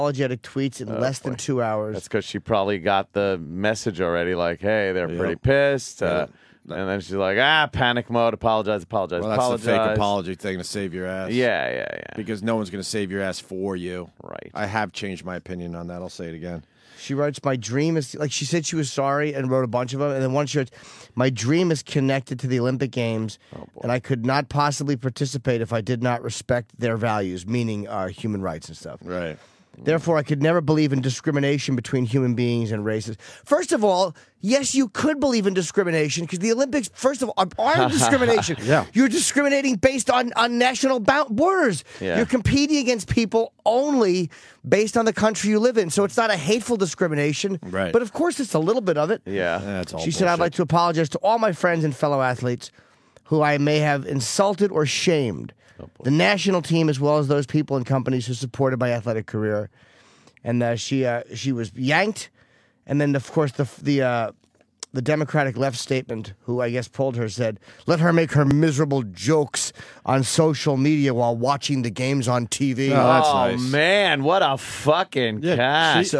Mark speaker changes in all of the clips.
Speaker 1: apologetic tweets in less than 2 hours.
Speaker 2: That's because she probably got the message already, like, hey, they're pretty pissed. And then she's like, panic mode, apologize.
Speaker 3: Well, that's
Speaker 2: apologize.
Speaker 3: the fake apology thing to save your ass.
Speaker 2: Yeah.
Speaker 3: Because no one's going to save your ass for you.
Speaker 2: Right.
Speaker 3: I have changed my opinion on that. I'll say it again.
Speaker 1: She writes, my dream is, like she said she was sorry and wrote a bunch of them. And then one she writes, my dream is connected to the Olympic Games, and I could not possibly participate if I did not respect their values, meaning human rights and stuff.
Speaker 3: Right.
Speaker 1: Therefore, I could never believe in discrimination between human beings and races. First of all, yes, you could believe in discrimination because the Olympics, first of all, are discrimination.
Speaker 3: Yeah.
Speaker 1: You're discriminating based on national borders.
Speaker 2: Yeah.
Speaker 1: You're competing against people only based on the country you live in. So it's not a hateful discrimination.
Speaker 3: Right.
Speaker 1: But of course, it's a little bit of it.
Speaker 2: Yeah.
Speaker 3: That's all
Speaker 1: She said, I'd like to apologize to all my friends and fellow athletes who I may have insulted or shamed. The national team, as well as those people and companies who supported my athletic career. And she was yanked. And then, of course, the Democratic left statement, who I guess pulled her, said, let her make her miserable jokes on social media while watching the games on TV.
Speaker 3: Oh, that's nice.
Speaker 2: Man, what a fucking cat.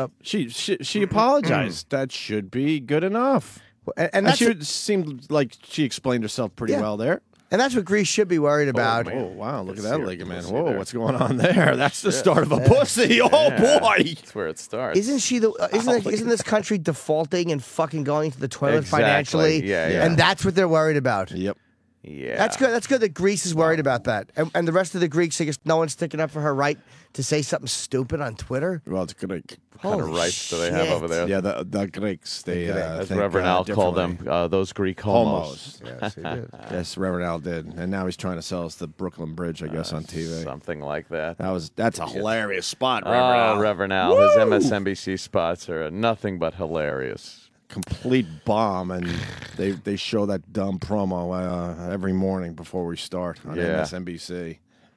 Speaker 3: She apologized. That should be good enough.
Speaker 1: And that's
Speaker 3: she seemed like she explained herself pretty well there.
Speaker 1: And that's what Greece should be worried about.
Speaker 3: Oh, wow. Look at that ligament.
Speaker 2: pussy
Speaker 3: Whoa,
Speaker 2: there.
Speaker 3: what's going on there? That's the start of a pussy. Oh, boy.
Speaker 2: That's where it starts.
Speaker 1: Isn't she isn't this country defaulting and fucking going to the toilet
Speaker 2: Exactly.
Speaker 1: financially?
Speaker 2: Yeah.
Speaker 1: And that's what they're worried about.
Speaker 3: Yep.
Speaker 2: Yeah.
Speaker 1: That's good. That's good that Greece is worried about that. And the rest of the Greeks, I guess no one's sticking up for her right to say something stupid on Twitter.
Speaker 3: Well, it's Greek.
Speaker 2: What kind of
Speaker 1: Holy
Speaker 2: rights do they have
Speaker 1: shit.
Speaker 2: over there?
Speaker 3: Yeah, the Greeks. They
Speaker 2: As
Speaker 3: think,
Speaker 2: Reverend Al called them,
Speaker 3: differently.
Speaker 2: those Greek homos.
Speaker 1: Yes, he did.
Speaker 3: Yes, Reverend Al did, and now he's trying to sell us the Brooklyn Bridge, I guess, on TV.
Speaker 2: Something like that.
Speaker 3: That's a hilarious spot, Reverend Al.
Speaker 2: Reverend Al. His MSNBC spots are nothing but hilarious.
Speaker 3: Complete bomb, and they show that dumb promo every morning before we start on MSNBC.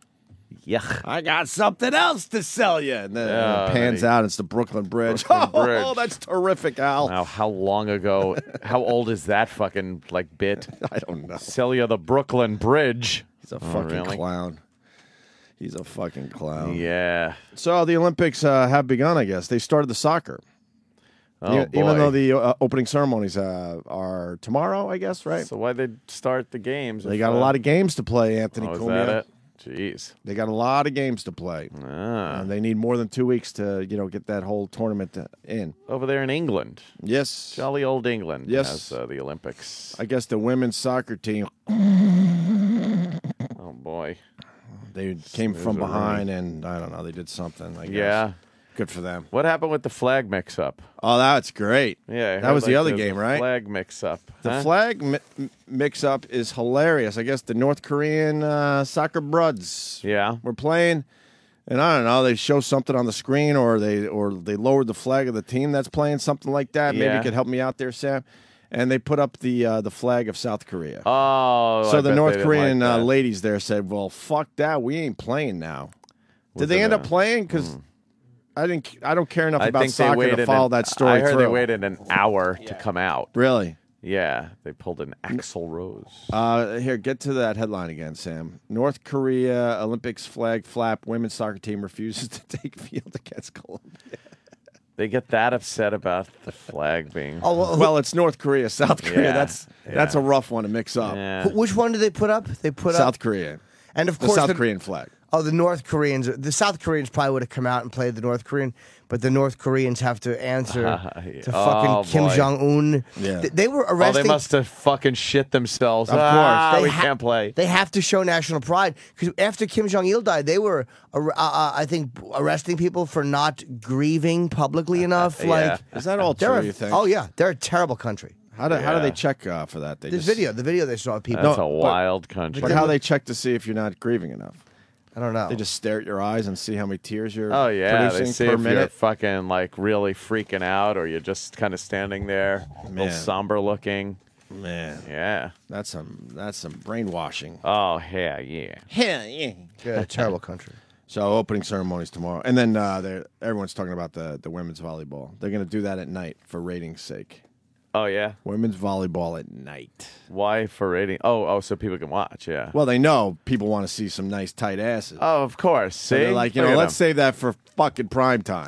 Speaker 2: Yuck.
Speaker 3: I got something else to sell you, and then it pans
Speaker 2: they-
Speaker 3: out. It's the Brooklyn Bridge.
Speaker 2: Brooklyn Bridge.
Speaker 3: Oh, that's terrific, Al.
Speaker 2: Now, how long ago, how old is that fucking, bit?
Speaker 3: I don't know.
Speaker 2: Sell you the Brooklyn Bridge.
Speaker 3: He's a fucking
Speaker 2: really?
Speaker 3: clown. He's a fucking clown.
Speaker 2: Yeah.
Speaker 3: So the Olympics have begun, I guess. They started the soccer.
Speaker 2: Oh,
Speaker 3: Even
Speaker 2: boy.
Speaker 3: though the opening ceremonies are tomorrow, I guess, right?
Speaker 2: So why'd they start the games?
Speaker 3: They got a lot of games to play, Anthony
Speaker 2: Is
Speaker 3: Cumia.
Speaker 2: that it? Jeez.
Speaker 3: They got a lot of games to play. And they need more than 2 weeks to, get that whole tournament in.
Speaker 2: Over there in England.
Speaker 3: Yes.
Speaker 2: Jolly old England
Speaker 3: Yes.
Speaker 2: has the Olympics.
Speaker 3: I guess the women's soccer team,
Speaker 2: Oh, boy.
Speaker 3: they came from
Speaker 2: a
Speaker 3: behind and, I don't know, they did something, I guess.
Speaker 2: Yeah.
Speaker 3: Good for them.
Speaker 2: What happened with the flag mix-up?
Speaker 3: Oh, that's great.
Speaker 2: Yeah. I
Speaker 3: That
Speaker 2: heard,
Speaker 3: was the other
Speaker 2: there's
Speaker 3: game,
Speaker 2: a
Speaker 3: right?
Speaker 2: Flag mix-up.
Speaker 3: The flag mix-up is hilarious. I guess the North Korean soccer bruds
Speaker 2: Yeah.
Speaker 3: were playing, and I don't know. They show something on the screen, or they lowered the flag of the team that's playing, something like that. Maybe
Speaker 2: Yeah.
Speaker 3: you could help me out there, Sam. And they put up the flag of South Korea.
Speaker 2: Oh,
Speaker 3: so
Speaker 2: I
Speaker 3: the
Speaker 2: bet
Speaker 3: North
Speaker 2: they didn't
Speaker 3: Korean
Speaker 2: like that.
Speaker 3: ladies there said, "Well, fuck that. We ain't playing now."
Speaker 2: Was
Speaker 3: Did they
Speaker 2: it
Speaker 3: end
Speaker 2: a-
Speaker 3: up playing? Because I don't care enough
Speaker 2: I
Speaker 3: about
Speaker 2: think they
Speaker 3: soccer
Speaker 2: waited
Speaker 3: to follow that story
Speaker 2: I heard
Speaker 3: through.
Speaker 2: they waited an hour to come out.
Speaker 3: Really?
Speaker 2: Yeah, they pulled an Axl Rose.
Speaker 3: Here, get to that headline again, Sam. North Korea Olympics flag flap. Women's soccer team refuses to take field against Colombia.
Speaker 2: They get that upset about the flag being.
Speaker 1: Oh,
Speaker 3: Well, it's North Korea, South Korea.
Speaker 2: Yeah,
Speaker 3: That's a rough one to mix up.
Speaker 2: Yeah.
Speaker 1: which one did they put up? They put
Speaker 3: South
Speaker 1: up
Speaker 3: Korea.
Speaker 1: and of
Speaker 3: The
Speaker 1: course
Speaker 3: South Korean flag.
Speaker 1: Oh, the North Koreans. The South Koreans probably would have come out and played the North Korean, but the North Koreans have to answer to fucking
Speaker 2: Oh,
Speaker 1: Kim
Speaker 2: boy.
Speaker 1: Jong Un.
Speaker 3: Yeah.
Speaker 1: They were
Speaker 2: Oh,
Speaker 1: arresting.
Speaker 2: they must have fucking shit themselves.
Speaker 3: Of
Speaker 2: Ah,
Speaker 3: course.
Speaker 2: we
Speaker 1: ha-
Speaker 2: can't play.
Speaker 1: They have to show national pride because after Kim Jong Il died, they were, I think, arresting people for not grieving publicly enough.
Speaker 2: Yeah.
Speaker 1: Like,
Speaker 3: Is that all
Speaker 1: they're
Speaker 3: true, you think?
Speaker 1: Oh yeah, they're a terrible country.
Speaker 3: How do
Speaker 2: Yeah.
Speaker 3: they check for that? They
Speaker 1: The
Speaker 3: just,
Speaker 1: video they saw of people.
Speaker 2: That's
Speaker 3: No,
Speaker 2: a
Speaker 3: but-
Speaker 2: wild country.
Speaker 3: But how they check to see if you're not grieving enough?
Speaker 1: I don't know.
Speaker 3: They just stare at your eyes and see how many tears you're
Speaker 2: Oh yeah, they
Speaker 3: producing
Speaker 2: see
Speaker 3: per
Speaker 2: if you're
Speaker 3: minute.
Speaker 2: fucking really freaking out, or you're just kind of standing there, a little
Speaker 3: Man.
Speaker 2: somber looking.
Speaker 3: Man,
Speaker 2: Yeah.
Speaker 3: that's some brainwashing.
Speaker 2: Oh yeah, yeah.
Speaker 3: Yeah.
Speaker 1: yeah, a terrible country.
Speaker 3: So opening ceremonies tomorrow, and then everyone's talking about the women's volleyball. They're going to do that at night for ratings' sake.
Speaker 2: Oh yeah.
Speaker 3: Women's volleyball at night.
Speaker 2: Why for rating? Oh, so people can watch. Yeah.
Speaker 3: Well, they know people want to see some nice tight asses.
Speaker 2: Oh, of course. See,
Speaker 3: So they're like,
Speaker 2: Look at
Speaker 3: let's
Speaker 2: them.
Speaker 3: save that for fucking prime time.